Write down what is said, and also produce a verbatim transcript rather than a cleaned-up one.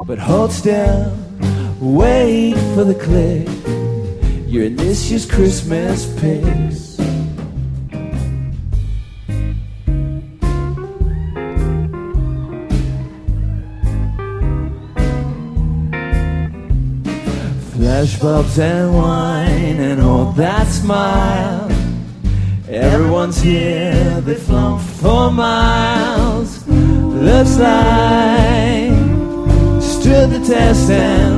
But hold still, wait for the click. You're in this year's Christmas picks. Flashbulbs and wine and all that smile. Everyone's here, they've flown for miles. Looks like stood the test and